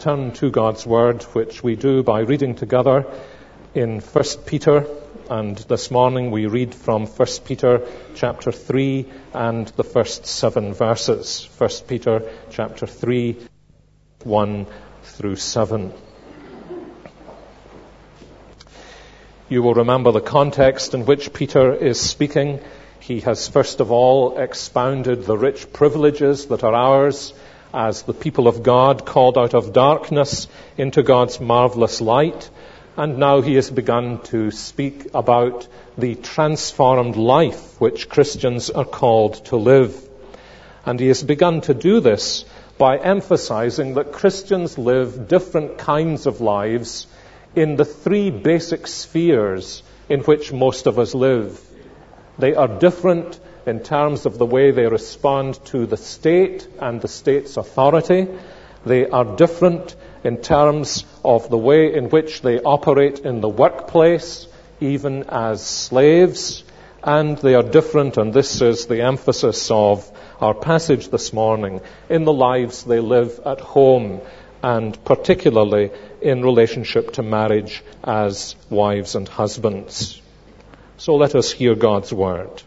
turn to God's Word, which we do by reading together in 1 Peter. And this morning we read from 1 Peter chapter 3 and the first 7 verses. 1 Peter chapter 3, 1 through 7. You will remember the context in which Peter is speaking. He has first of all expounded the rich privileges that are ours as the people of God called out of darkness into God's marvelous light. And now he has begun to speak about the transformed life which Christians are called to live. And he has begun to do this by emphasizing that Christians live different kinds of lives in the 3 basic spheres in which most of us live. They are different in terms of the way they respond to the state and the state's authority. They are different in terms of the way in which they operate in the workplace, even as slaves. And they are different, and this is the emphasis of our passage this morning, in the lives they live at home, and particularly in relationship to marriage as wives and husbands. So let us hear God's word.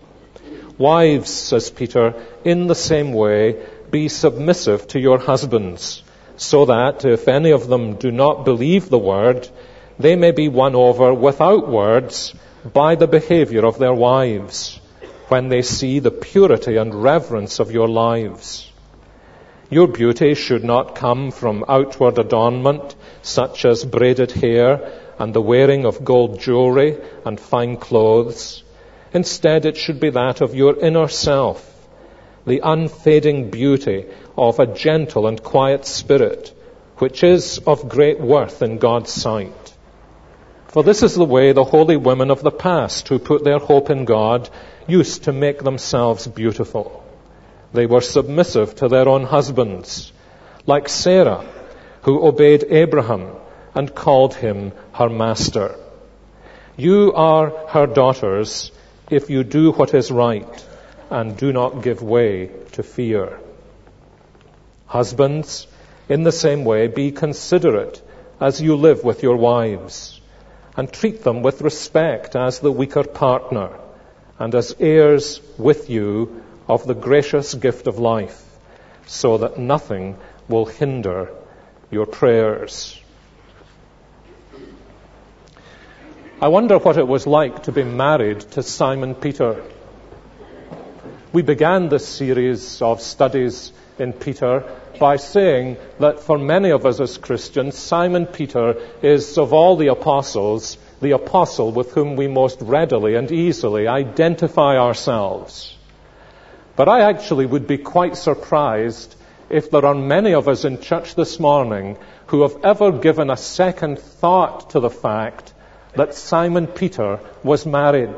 Wives, says Peter, in the same way, be submissive to your husbands, so that if any of them do not believe the word, they may be won over without words by the behavior of their wives, when they see the purity and reverence of your lives. Your beauty should not come from outward adornment, such as braided hair and the wearing of gold jewelry and fine clothes. Instead, it should be that of your inner self, the unfading beauty of a gentle and quiet spirit, which is of great worth in God's sight. For this is the way the holy women of the past, who put their hope in God, used to make themselves beautiful. They were submissive to their own husbands, like Sarah, who obeyed Abraham and called him her master. You are her daughters if you do what is right and do not give way to fear. Husbands, in the same way, be considerate as you live with your wives, and treat them with respect as the weaker partner, and as heirs with you of the gracious gift of life, so that nothing will hinder your prayers. I wonder what it was like to be married to Simon Peter. We began this series of studies in Peter by saying that for many of us as Christians, Simon Peter is, of all the apostles, the apostle with whom we most readily and easily identify ourselves. But I actually would be quite surprised if there are many of us in church this morning who have ever given a second thought to the fact that Simon Peter was married.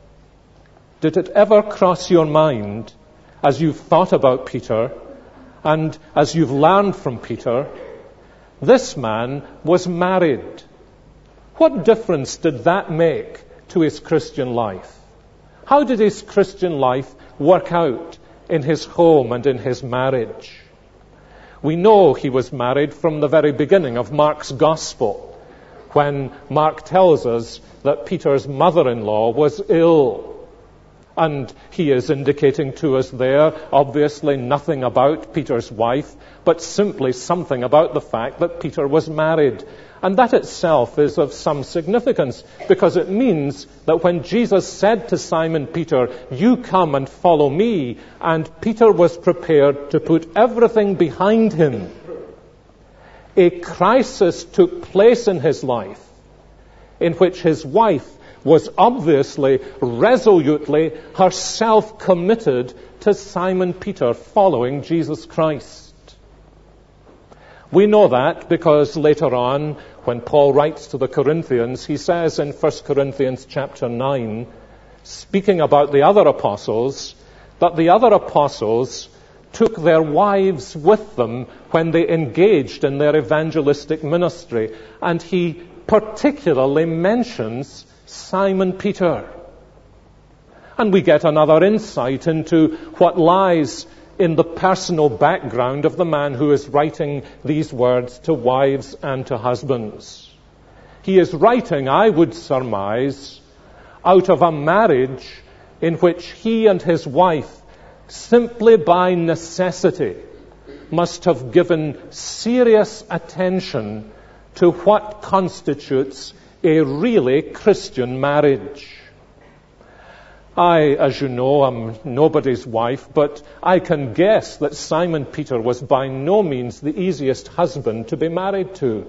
Did it ever cross your mind, as you've thought about Peter and as you've learned from Peter, this man was married? What difference did that make to his Christian life? How did his Christian life work out in his home and in his marriage? We know he was married from the very beginning of Mark's Gospel, when Mark tells us that Peter's mother-in-law was ill. And he is indicating to us there, obviously nothing about Peter's wife, but simply something about the fact that Peter was married. And that itself is of some significance, because it means that when Jesus said to Simon Peter, "You come and follow me," and Peter was prepared to put everything behind him, a crisis took place in his life in which his wife was obviously, resolutely, herself committed to Simon Peter following Jesus Christ. We know that because later on, when Paul writes to the Corinthians, he says in 1 Corinthians chapter 9, speaking about the other apostles, that the other apostles took their wives with them when they engaged in their evangelistic ministry. And he particularly mentions Simon Peter. And we get another insight into what lies in the personal background of the man who is writing these words to wives and to husbands. He is writing, I would surmise, out of a marriage in which he and his wife, simply by necessity, must have given serious attention to what constitutes a really Christian marriage. I, as you know, am nobody's wife, but I can guess that Simon Peter was by no means the easiest husband to be married to,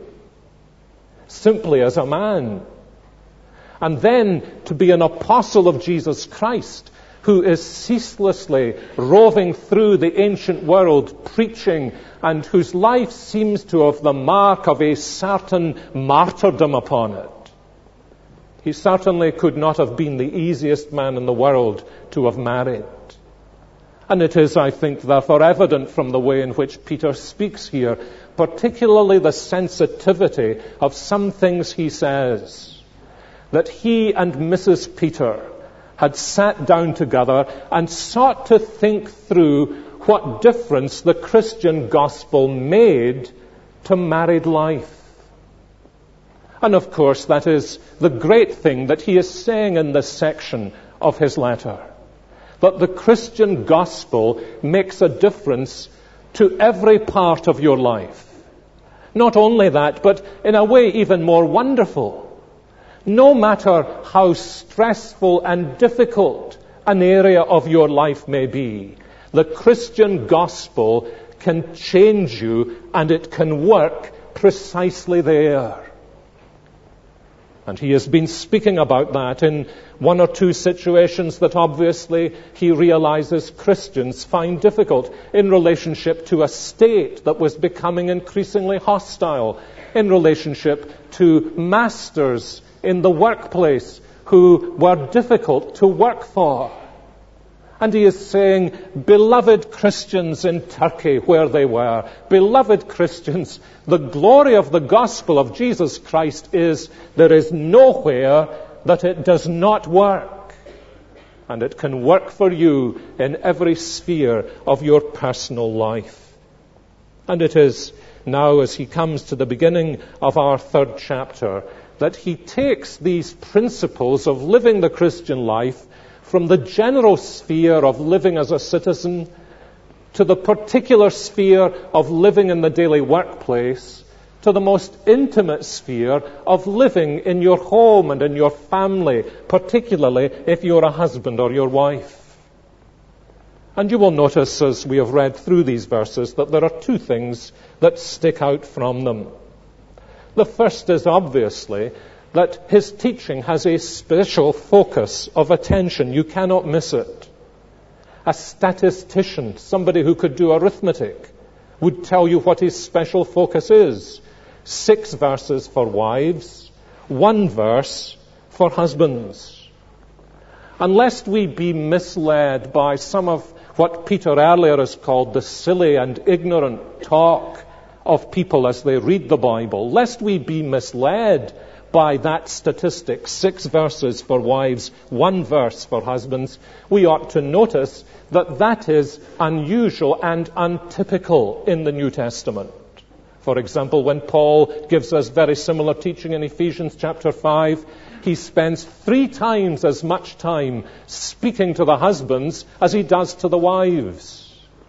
simply as a man. And then to be an apostle of Jesus Christ, who is ceaselessly roving through the ancient world preaching, and whose life seems to have the mark of a certain martyrdom upon it. He certainly could not have been the easiest man in the world to have married. And it is, I think, therefore evident from the way in which Peter speaks here, particularly the sensitivity of some things he says, that he and Mrs. Peter had sat down together and sought to think through what difference the Christian gospel made to married life. And of course, that is the great thing that he is saying in this section of his letter, that the Christian gospel makes a difference to every part of your life. Not only that, but in a way even more wonderful. No matter how stressful and difficult an area of your life may be, the Christian gospel can change you, and it can work precisely there. And he has been speaking about that in one or two situations that obviously he realizes Christians find difficult in relationship to a state that was becoming increasingly hostile, in relationship to masters in the workplace who were difficult to work for. And he is saying, beloved Christians in Turkey, where they were, beloved Christians, the glory of the gospel of Jesus Christ is there is nowhere that it does not work. And it can work for you in every sphere of your personal life. And it is now, as he comes to the beginning of our third chapter, that he takes these principles of living the Christian life from the general sphere of living as a citizen to the particular sphere of living in the daily workplace, to the most intimate sphere of living in your home and in your family, particularly if you're a husband or your wife. And you will notice as we have read through these verses that there are two things that stick out from them. The first is obviously that his teaching has a special focus of attention. You cannot miss it. A statistician, somebody who could do arithmetic, would tell you what his special focus is. 6 verses for wives, 1 verse for husbands. And lest we be misled by some of what Peter earlier has called the silly and ignorant talk of people as they read the Bible, lest we be misled by that statistic, 6 verses for wives, 1 verse for husbands, we ought to notice that that is unusual and untypical in the New Testament. For example, when Paul gives us very similar teaching in Ephesians chapter 5, he spends 3 times as much time speaking to the husbands as he does to the wives.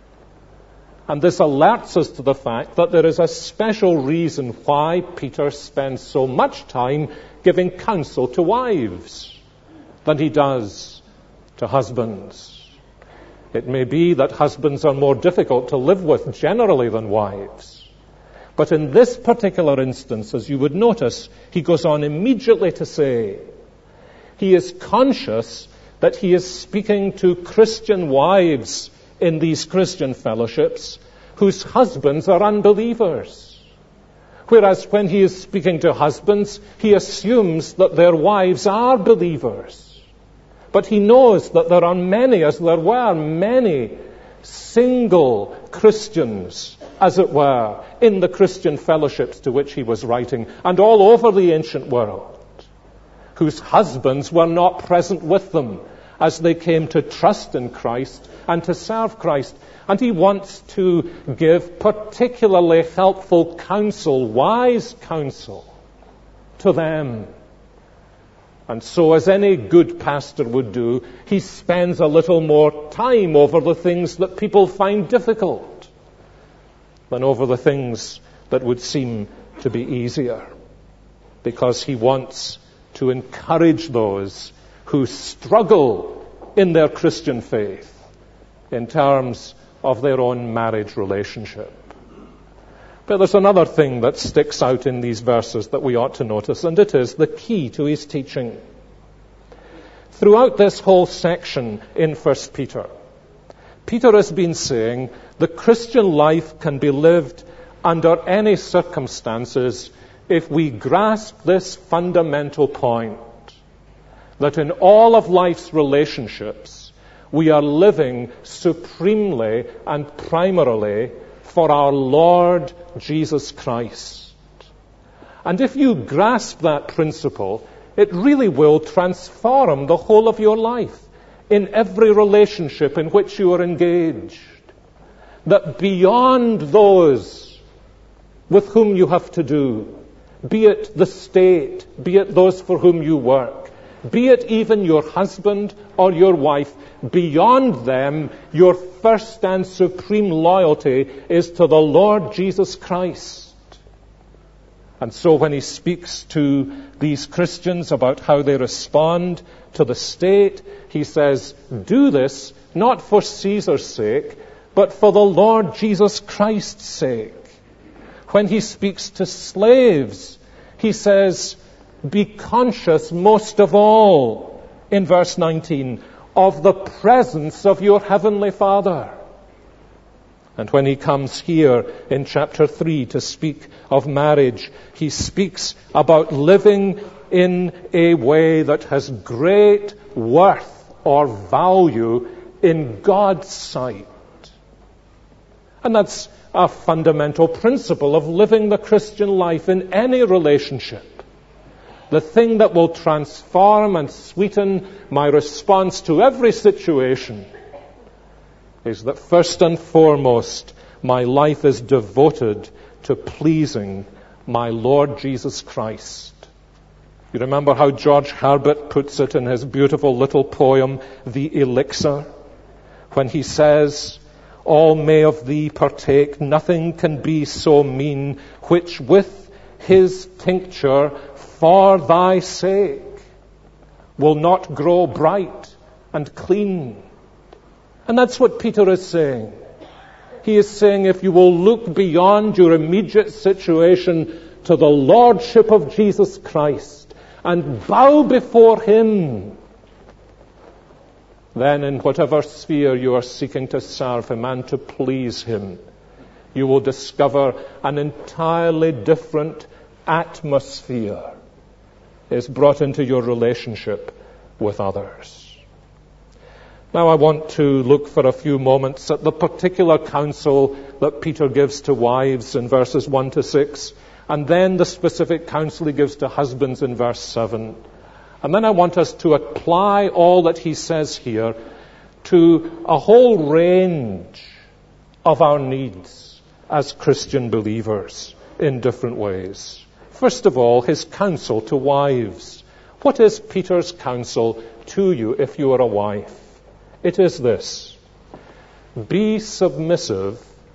And this alerts us to the fact that there is a special reason why Peter spends so much time giving counsel to wives than he does to husbands. It may be that husbands are more difficult to live with generally than wives. But in this particular instance, as you would notice, he goes on immediately to say, he is conscious that he is speaking to Christian wives in these Christian fellowships whose husbands are unbelievers. Whereas when he is speaking to husbands, he assumes that their wives are believers. But he knows that there are many, as there were many single Christians, as it were, in the Christian fellowships to which he was writing, and all over the ancient world, whose husbands were not present with them, as they came to trust in Christ and to serve Christ. And he wants to give particularly helpful counsel, wise counsel, to them. And so, as any good pastor would do, he spends a little more time over the things that people find difficult than over the things that would seem to be easier, because he wants to encourage those who struggle in their Christian faith in terms of their own marriage relationship. But there's another thing that sticks out in these verses that we ought to notice, and it is the key to his teaching. Throughout this whole section in 1 Peter, Peter has been saying the Christian life can be lived under any circumstances if we grasp this fundamental point, that in all of life's relationships, we are living supremely and primarily for our Lord Jesus Christ. And if you grasp that principle, it really will transform the whole of your life in every relationship in which you are engaged. That beyond those with whom you have to do, be it the state, be it those for whom you work, be it even your husband or your wife, beyond them, your first and supreme loyalty is to the Lord Jesus Christ. And so when he speaks to these Christians about how they respond to the state, he says, do this not for Caesar's sake, but for the Lord Jesus Christ's sake. When he speaks to slaves, he says, be conscious most of all, in verse 19, of the presence of your heavenly Father. And when he comes here in chapter 3 to speak of marriage, he speaks about living in a way that has great worth or value in God's sight. And that's a fundamental principle of living the Christian life in any relationship. The thing that will transform and sweeten my response to every situation is that first and foremost, my life is devoted to pleasing my Lord Jesus Christ. You remember how George Herbert puts it in his beautiful little poem, The Elixir, when he says, all may of thee partake, nothing can be so mean, which with his tincture for thy sake will not grow bright and clean. And that's what Peter is saying. He is saying if you will look beyond your immediate situation to the Lordship of Jesus Christ and bow before him, then in whatever sphere you are seeking to serve him and to please him, you will discover an entirely different atmosphere is brought into your relationship with others. Now I want to look for a few moments at the particular counsel that Peter gives to wives in verses 1 to 6, and then the specific counsel he gives to husbands in verse 7. And then I want us to apply all that he says here to a whole range of our needs as Christian believers in different ways. First of all, his counsel to wives. What is Peter's counsel to you if you are a wife? It is this: be submissive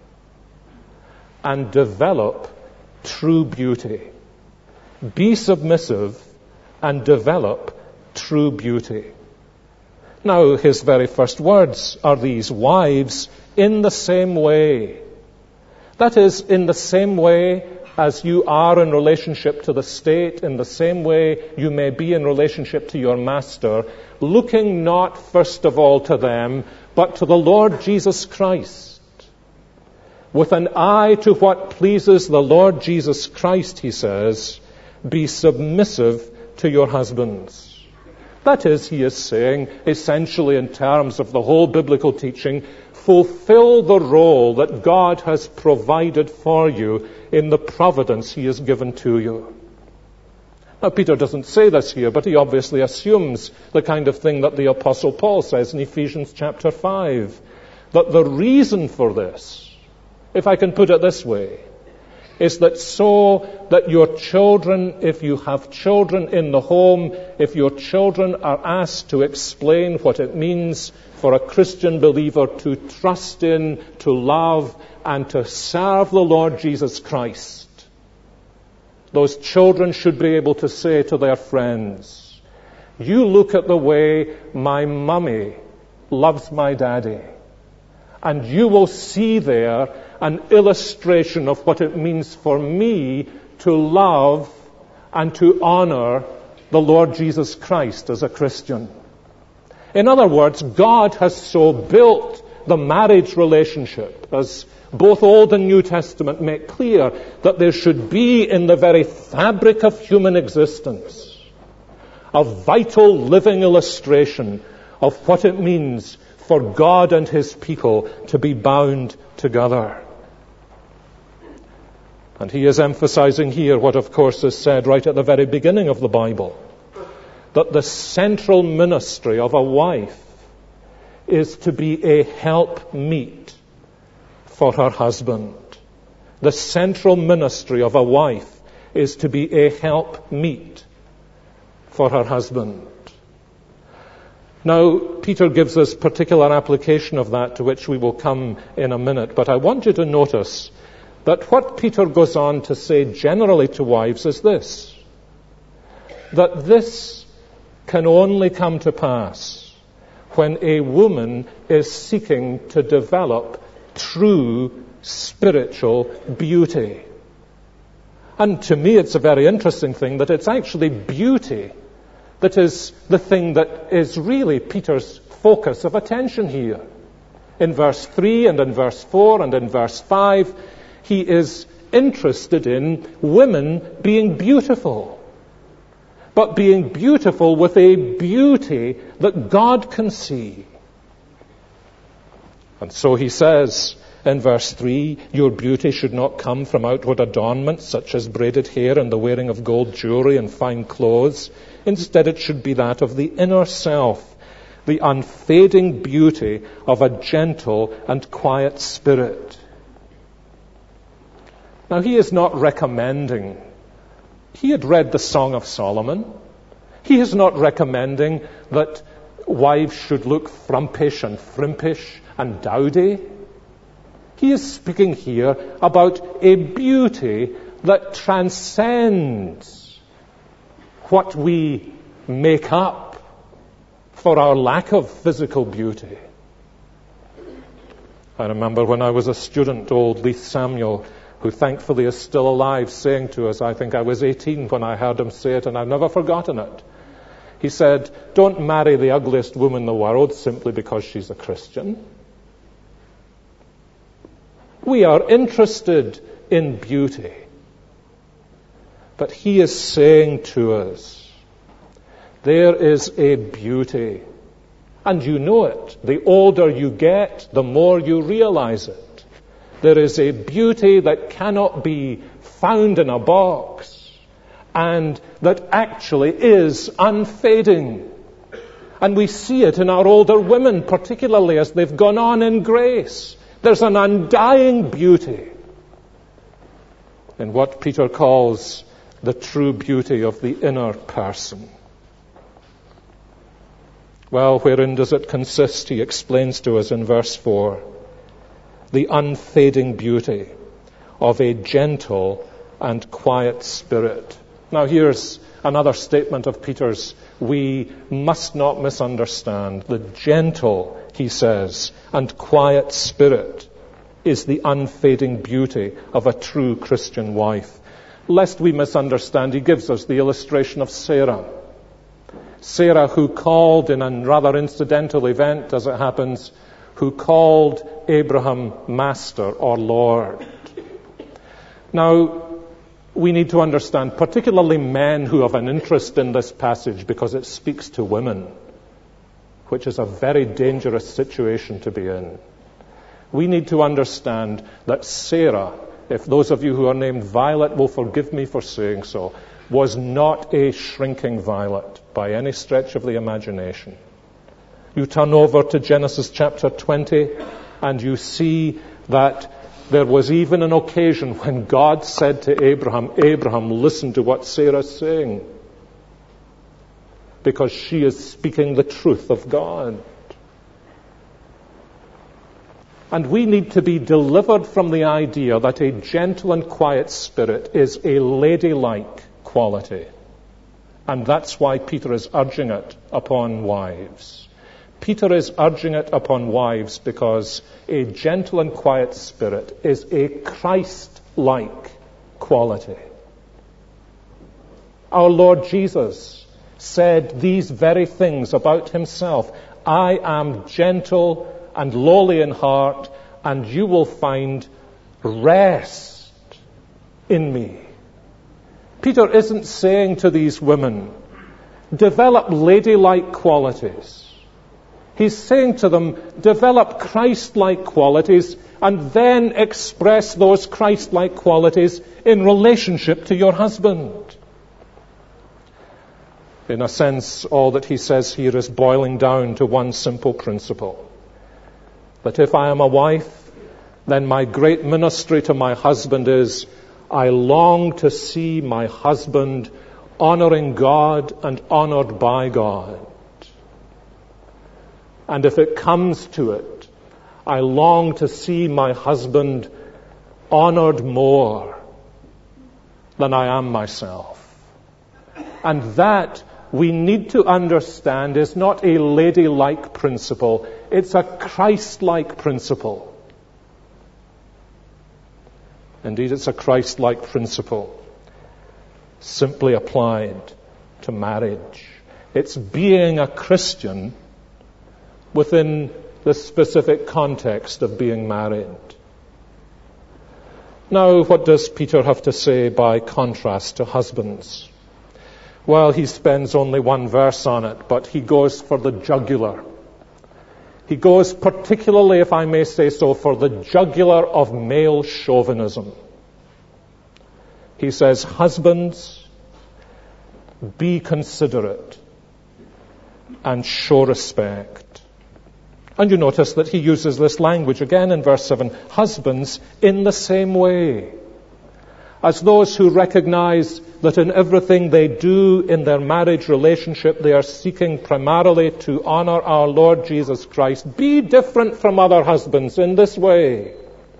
and develop true beauty. Be submissive and develop true beauty. Now, his very first words are these: wives, in the same way. That is, in the same way as you are in relationship to the state, in the same way you may be in relationship to your master, looking not first of all to them, but to the Lord Jesus Christ. With an eye to what pleases the Lord Jesus Christ, he says, be submissive to your husbands. That is, he is saying, essentially in terms of the whole biblical teaching, fulfill the role that God has provided for you in the providence he has given to you. Now, Peter doesn't say this here, but he obviously assumes the kind of thing that the Apostle Paul says in Ephesians chapter 5, that the reason for this, if I can put it this way, is that so that your children, if you have children in the home, if your children are asked to explain what it means for a Christian believer to trust in, to love, and to serve the Lord Jesus Christ, those children should be able to say to their friends, you look at the way my mummy loves my daddy, and you will see there an illustration of what it means for me to love and to honor the Lord Jesus Christ as a Christian. In other words, God has so built the marriage relationship, as both Old and New Testament make clear, that there should be in the very fabric of human existence a vital living illustration of what it means for God and His people to be bound together. And he is emphasizing here what, of course, is said right at the very beginning of the Bible, that the central ministry of a wife is to be a helpmeet for her husband. The central ministry of a wife is to be a helpmeet for her husband. Now, Peter gives us particular application of that, to which we will come in a minute, but I want you to notice that what Peter goes on to say generally to wives is this, that this can only come to pass when a woman is seeking to develop true spiritual beauty. And to me it's a very interesting thing that it's actually beauty that is the thing that is really Peter's focus of attention here. In verse 3 and in verse 4 and in verse 5, he is interested in women being beautiful, but being beautiful with a beauty that God can see. And so he says in verse 3, your beauty should not come from outward adornments such as braided hair and the wearing of gold jewelry and fine clothes. Instead, it should be that of the inner self, the unfading beauty of a gentle and quiet spirit. Now, he is not recommending. He had read the Song of Solomon. He is not recommending that wives should look frumpish and frimpish and dowdy. He is speaking here about a beauty that transcends what we make up for our lack of physical beauty. I remember when I was a student, old Leith Samuel, who thankfully is still alive, saying to us, I think I was 18 when I heard him say it, and I've never forgotten it. He said, don't marry the ugliest woman in the world simply because she's a Christian. We are interested in beauty. But he is saying to us, there is a beauty, and you know it. The older you get, the more you realize it. There is a beauty that cannot be found in a box, and that actually is unfading. And we see it in our older women, particularly as they've gone on in grace. There's an undying beauty in what Peter calls the true beauty of the inner person. Well, wherein does it consist? He explains to us in verse 4. The unfading beauty of a gentle and quiet spirit. Now here's another statement of Peter's we must not misunderstand. The gentle, he says, and quiet spirit is the unfading beauty of a true Christian wife. Lest we misunderstand, he gives us the illustration of Sarah. Sarah, who called in a rather incidental event, as it happens, who called Abraham Master or Lord. Now, we need to understand, particularly men who have an interest in this passage because it speaks to women, which is a very dangerous situation to be in. We need to understand that Sarah, if those of you who are named Violet will forgive me for saying so, was not a shrinking violet by any stretch of the imagination. You turn over to Genesis chapter 20 and you see that there was even an occasion when God said to Abraham, Abraham, listen to what Sarah's saying, because she is speaking the truth of God. And we need to be delivered from the idea that a gentle and quiet spirit is a ladylike quality. And that's why Peter is urging it upon wives. Peter is urging it upon wives because a gentle and quiet spirit is a Christ-like quality. Our Lord Jesus said these very things about himself. I am gentle and lowly in heart, and you will find rest in me. Peter isn't saying to these women, develop ladylike qualities. He's saying to them, develop Christ-like qualities and then express those Christ-like qualities in relationship to your husband. In a sense, all that he says here is boiling down to one simple principle. That if I am a wife, then my great ministry to my husband is, I long to see my husband honoring God and honored by God. And if it comes to it, I long to see my husband honored more than I am myself. And that, we need to understand, is not a ladylike principle. It's a Christ-like principle. Indeed, it's a Christ-like principle simply applied to marriage. It's being a Christian within the specific context of being married. Now, what does Peter have to say by contrast to husbands? Well, he spends only one verse on it, but he goes for the jugular. He goes particularly, if I may say so, for the jugular of male chauvinism. He says, husbands, be considerate and show respect. And you notice that he uses this language again in verse 7. Husbands, in the same way, as those who recognize that in everything they do in their marriage relationship, they are seeking primarily to honor our Lord Jesus Christ. Be different from other husbands in this way.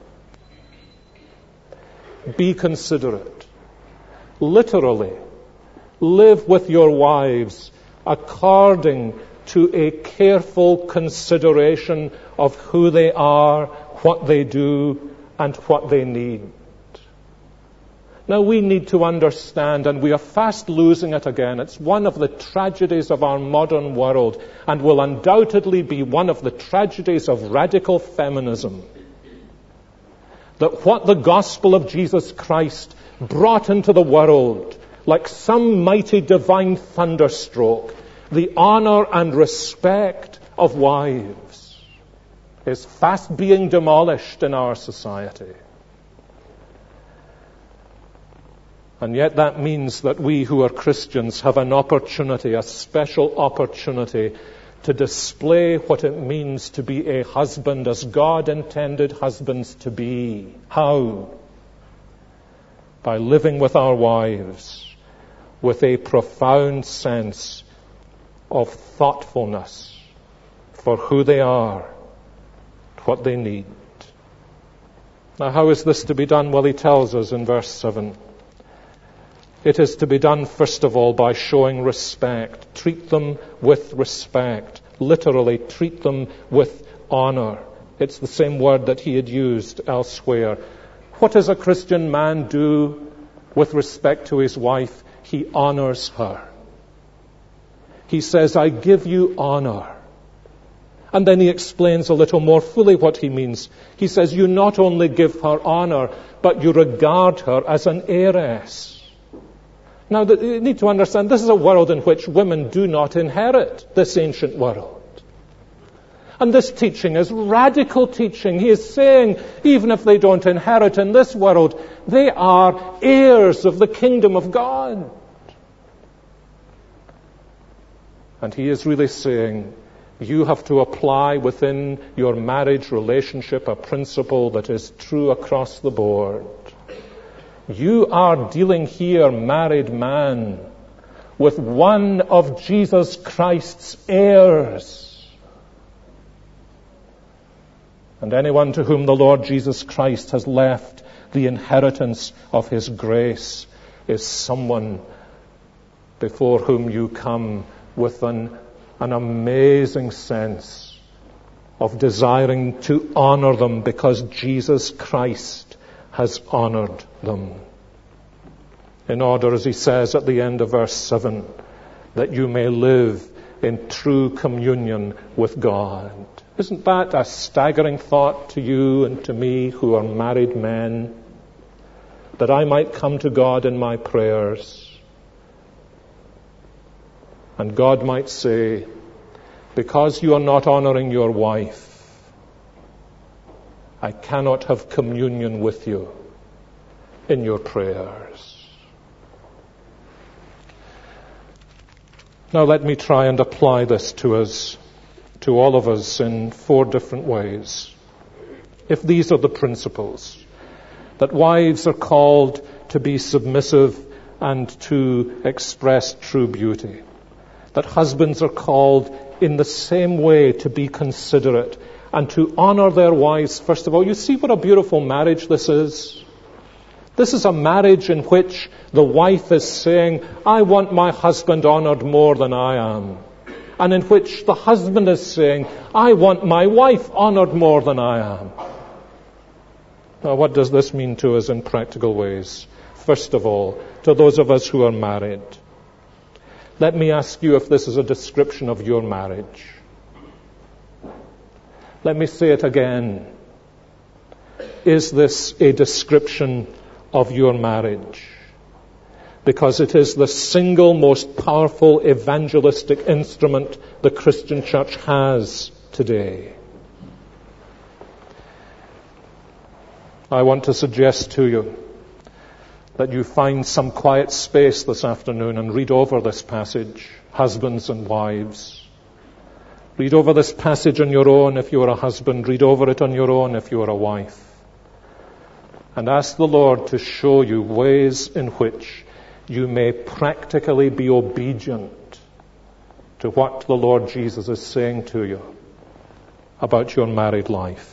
Be considerate. Literally, live with your wives according to a careful consideration of who they are, what they do, and what they need. Now, we need to understand, and we are fast losing it again. It's one of the tragedies of our modern world, and will undoubtedly be one of the tragedies of radical feminism, that what the gospel of Jesus Christ brought into the world, like some mighty divine thunderstroke, the honor and respect of wives, is fast being demolished in our society. And yet that means that we who are Christians have an opportunity, a special opportunity, to display what it means to be a husband as God intended husbands to be. How? By living with our wives with a profound sense of thoughtfulness for who they are, what they need. Now, how is this to be done? Well, he tells us in verse 7. It is to be done, first of all, by showing respect. Treat them with respect. Literally, treat them with honor. It's the same word that he had used elsewhere. What does a Christian man do with respect to his wife? He honors her. He says, I give you honor. And then he explains a little more fully what he means. He says, you not only give her honor, but you regard her as an heiress. Now, you need to understand, this is a world in which women do not inherit, this ancient world. And this teaching is radical teaching. He is saying, even if they don't inherit in this world, they are heirs of the kingdom of God. And he is really saying, you have to apply within your marriage relationship a principle that is true across the board. You are dealing here, married man, with one of Jesus Christ's heirs. And anyone to whom the Lord Jesus Christ has left the inheritance of his grace is someone before whom you come with an amazing sense of desiring to honor them because Jesus Christ has honored them. In order, as he says at the end of verse 7, that you may live in true communion with God. Isn't that a staggering thought to you and to me who are married men? That I might come to God in my prayers, and God might say, because you are not honoring your wife, I cannot have communion with you in your prayers. Now let me try and apply this to us, to all of us, in 4 different ways. If these are the principles, that wives are called to be submissive and to express true beauty, that husbands are called in the same way to be considerate and to honor their wives, first of all. You see what a beautiful marriage this is? This is a marriage in which the wife is saying, I want my husband honored more than I am. And in which the husband is saying, I want my wife honored more than I am. Now, what does this mean to us in practical ways? First of all, to those of us who are married, let me ask you if this is a description of your marriage. Let me say it again. Is this a description of your marriage? Because it is the single most powerful evangelistic instrument the Christian church has today. I want to suggest to you that you find some quiet space this afternoon and read over this passage, husbands and wives. Read over this passage on your own if you are a husband. Read over it on your own if you are a wife. And ask the Lord to show you ways in which you may practically be obedient to what the Lord Jesus is saying to you about your married life.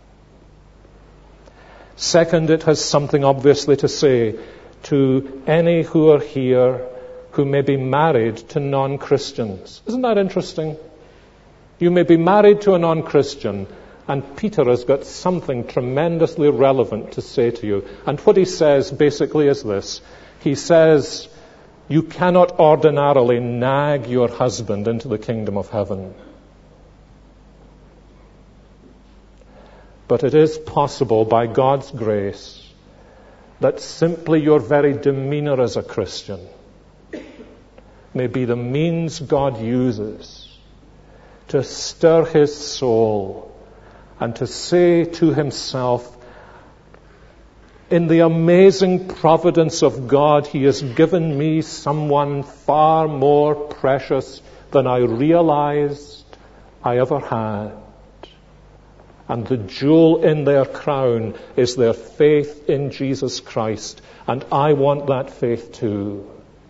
Second, it has something obviously to say to any who are here who may be married to non-Christians. Isn't that interesting? You may be married to a non-Christian, and Peter has got something tremendously relevant to say to you. And what he says basically is this. He says, you cannot ordinarily nag your husband into the kingdom of heaven. But it is possible by God's grace that simply your very demeanor as a Christian may be the means God uses to stir his soul and to say to himself, in the amazing providence of God, he has given me someone far more precious than I realized I ever had. And the jewel in their crown is their faith in Jesus Christ. And I want that faith too.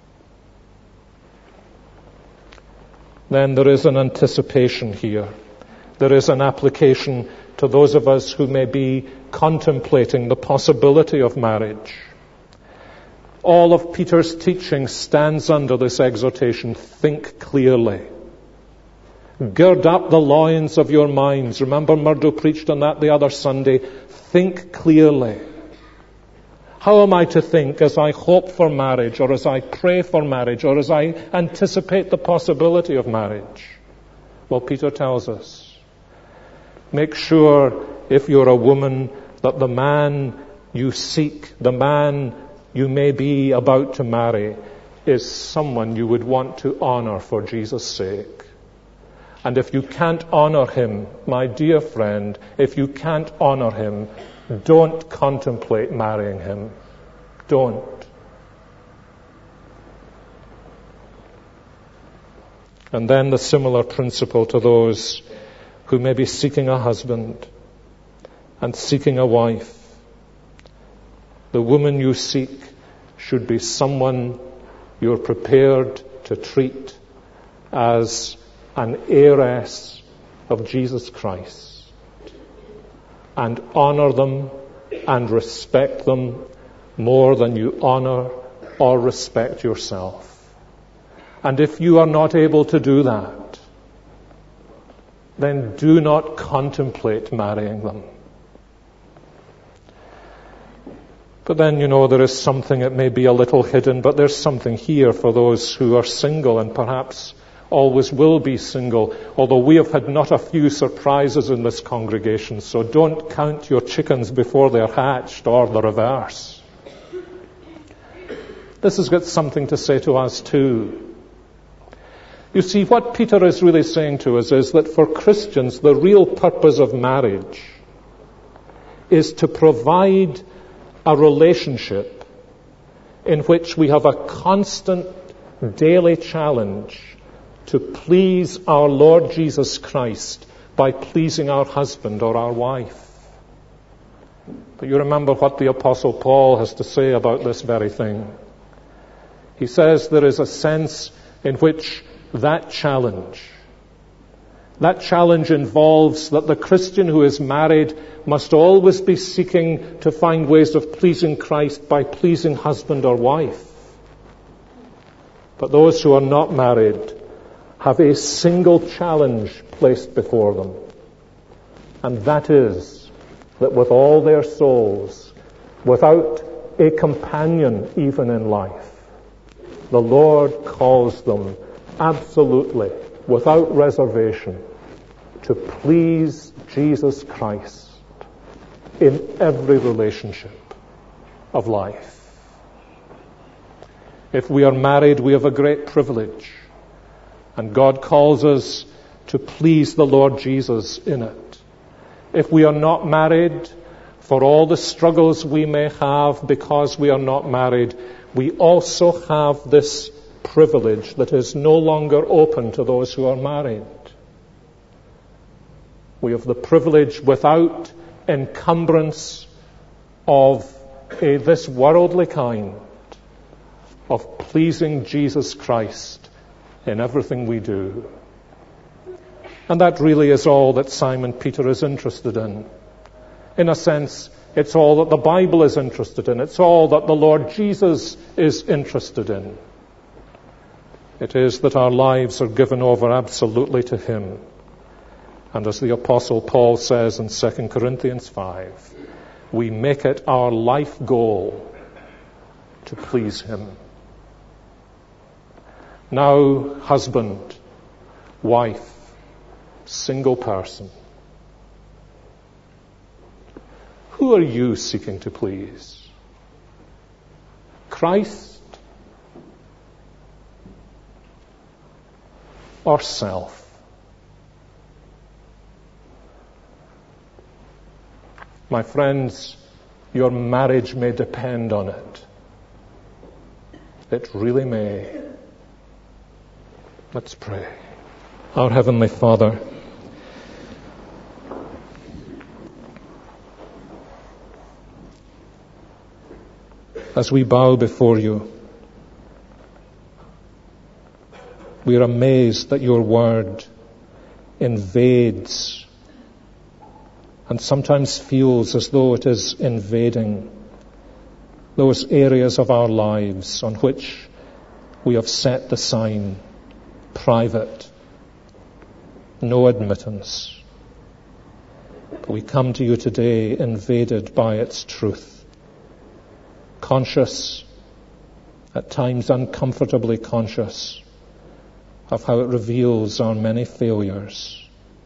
Then there is an anticipation here. There is an application to those of us who may be contemplating the possibility of marriage. All of Peter's teaching stands under this exhortation, think clearly. Gird up the loins of your minds. Remember Murdo preached on that the other Sunday. Think clearly. How am I to think as I hope for marriage, or as I pray for marriage, or as I anticipate the possibility of marriage? Well, Peter tells us, make sure, if you're a woman, that the man you seek, the man you may be about to marry, is someone you would want to honor for Jesus' sake. And if you can't honor him, my dear friend, if you can't honor him, don't contemplate marrying him. Don't. And then the similar principle to those who may be seeking a husband and seeking a wife. The woman you seek should be someone you're prepared to treat as an heiress of Jesus Christ, and honor them and respect them more than you honor or respect yourself. And if you are not able to do that, then do not contemplate marrying them. But then, there is something, it may be a little hidden, but there's something here for those who are single and perhaps always will be single, although we have had not a few surprises in this congregation, so don't count your chickens before they're hatched, or the reverse. This has got something to say to us too. You see, what Peter is really saying to us is that for Christians, the real purpose of marriage is to provide a relationship in which we have a constant daily challenge to please our Lord Jesus Christ by pleasing our husband or our wife. But you remember what the Apostle Paul has to say about this very thing. He says there is a sense in which that challenge involves that the Christian who is married must always be seeking to find ways of pleasing Christ by pleasing husband or wife. But those who are not married have a single challenge placed before them. And that is that with all their souls, without a companion even in life, the Lord calls them absolutely, without reservation, to please Jesus Christ in every relationship of life. If we are married, we have a great privilege, and God calls us to please the Lord Jesus in it. If we are not married, for all the struggles we may have because we are not married, we also have this privilege that is no longer open to those who are married. We have the privilege without encumbrance of this worldly kind of pleasing Jesus Christ in everything we do. And that really is all that Simon Peter is interested in. In a sense, it's all that the Bible is interested in. It's all that the Lord Jesus is interested in. It is that our lives are given over absolutely to Him. And as the Apostle Paul says in 2 Corinthians 5, we make it our life goal to please Him. Now, husband, wife, single person, who are you seeking to please? Christ or self? My friends, your marriage may depend on it. It really may. Let's pray. Our Heavenly Father, as we bow before you, we are amazed that your word invades and sometimes feels as though it is invading those areas of our lives on which we have set the sign, private, no admittance. But we come to you today invaded by its truth, conscious, at times uncomfortably conscious, of how it reveals our many failures.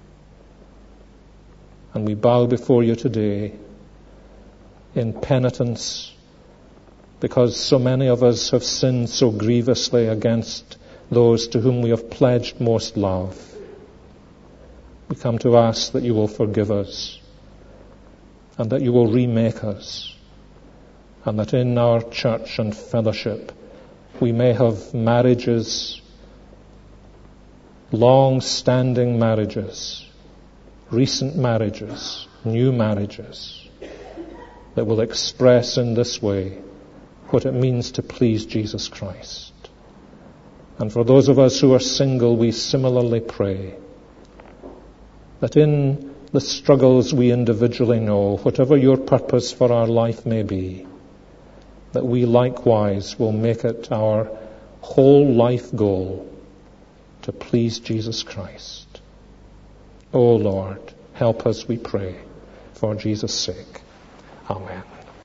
And we bow before you today in penitence because so many of us have sinned so grievously against those to whom we have pledged most love. We come to ask that you will forgive us and that you will remake us, and that in our church and fellowship we may have marriages long-standing marriages, recent marriages, new marriages, that will express in this way what it means to please Jesus Christ. And for those of us who are single, we similarly pray that in the struggles we individually know, whatever your purpose for our life may be, that we likewise will make it our whole life goal to please Jesus Christ. O Lord, help us, we pray, for Jesus' sake. Amen.